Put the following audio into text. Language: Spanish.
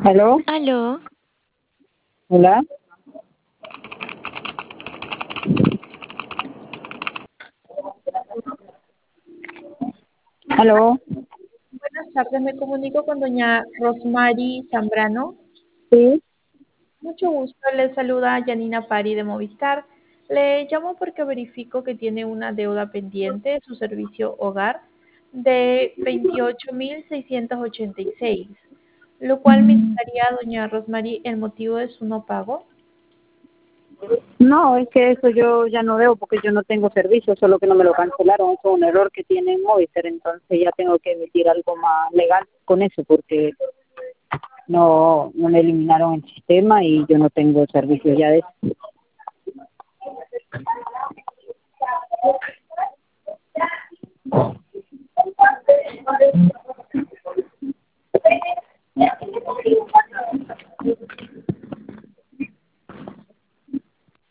¿Aló? Aló, ¿Hola? ¿Aló? Buenas tardes, me comunico con doña Rosmary Zambrano. Sí. Mucho gusto, le saluda Janina Pari de Movistar. Le llamo porque verifico que tiene una deuda pendiente de su servicio hogar de 28.686, lo cual me indicaría, doña Rosmary, el motivo de su no pago. No, es que eso yo ya no debo porque yo no tengo servicio, solo que no me lo cancelaron. Eso es un error que tiene en Movistar, entonces ya tengo que emitir algo más legal con eso porque no me eliminaron el sistema y yo no tengo servicio ya de eso.